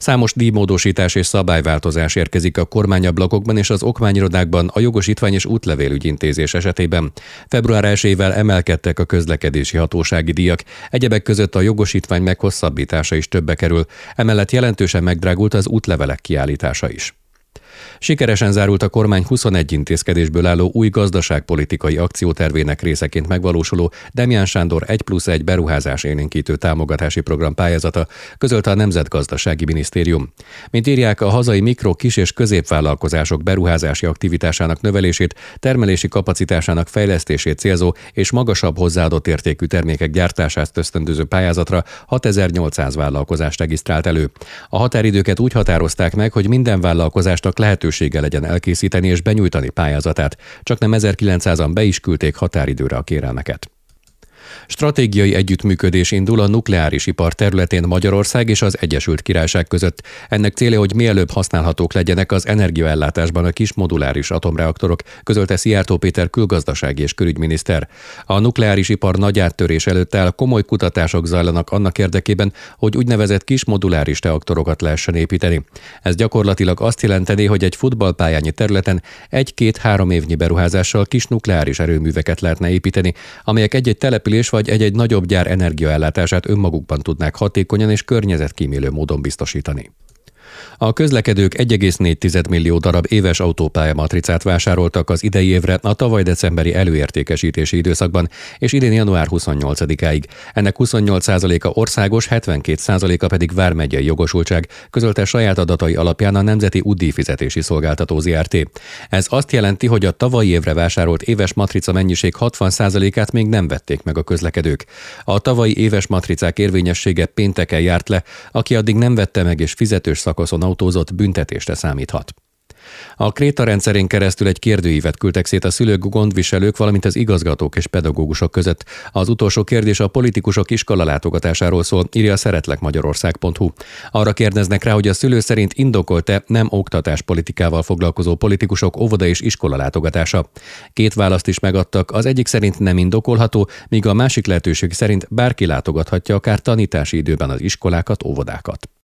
Számos díjmódosítás és szabályváltozás érkezik a kormányablakokban és az okmányirodákban a jogosítvány és útlevélügyintézés esetében. Február 1-ével emelkedtek a közlekedési hatósági díjak, egyebek között a jogosítvány meghosszabbítása is többe kerül, emellett jelentősen megdrágult az útlevelek kiállítása is. Sikeresen zárult a kormány 21 intézkedésből álló új gazdaságpolitikai akciótervének részeként megvalósuló Demján Sándor 1+1 beruházás élénkítő támogatási program pályázata, közölte a Nemzetgazdasági Minisztérium. Mint írják, a hazai mikro-, kis- és középvállalkozások beruházási aktivitásának növelését, termelési kapacitásának fejlesztését célzó és magasabb hozzáadott értékű termékek gyártását ösztöndöző pályázatra 6800 vállalkozást regisztrált elő. A határidőket úgy határozták meg, hogy minden vállalkozásnak lehetősége legyen elkészíteni és benyújtani pályázatát, csaknem 1900-an be is küldték határidőre a kérelmeket. Stratégiai együttműködés indul a nukleáris ipar területén Magyarország és az Egyesült Királyság között. Ennek célja, hogy mielőbb használhatók legyenek az energiaellátásban a kis moduláris atomreaktorok, közölte Szijjártó Péter külgazdasági és külügyminiszter. A nukleáris ipar nagy áttörés előtt áll, komoly kutatások zajlanak annak érdekében, hogy úgynevezett kis moduláris reaktorokat lehessen építeni. Ez gyakorlatilag azt jelenteni, hogy egy futballpályányi területen 1-2-3 évnyi beruházással kis nukleáris erőműveket lehetne építeni, amelyek egy-egy település vagy egy-egy nagyobb gyár energiaellátását önmagukban tudnák hatékonyan és környezetkímélő módon biztosítani. A közlekedők 1,4 millió darab éves autópályamatricát vásároltak az idei évre a tavaly decemberi előértékesítési időszakban, és idén január 28-áig. Ennek 28%-a országos, 72%-a pedig vármegyei jogosultság, közölte saját adatai alapján a Nemzeti Útdíjfizetési Szolgáltató Zrt. Ez azt jelenti, hogy a tavalyi évre vásárolt éves matrica mennyiség 60%-át még nem vették meg a közlekedők. A tavalyi éves matricák érvényessége pénteken járt le, aki addig nem vette meg és fizetős szakaszon autózott, büntetésre számíthat. A Kréta rendszerén keresztül egy kérdőívet küldtek szét a szülők, gondviselők, valamint az igazgatók és pedagógusok között. Az utolsó kérdés a politikusok iskolalátogatásáról szól, írja a szeretlekmagyarország.hu. Arra kérdeznek rá, hogy a szülő szerint indokolt-e nem oktatáspolitikával foglalkozó politikusok óvoda és iskolalátogatása. 2 választ is megadtak, az egyik szerint nem indokolható, míg a másik lehetőség szerint bárki látogathatja akár tanítási időben az iskolákat, óvodákat.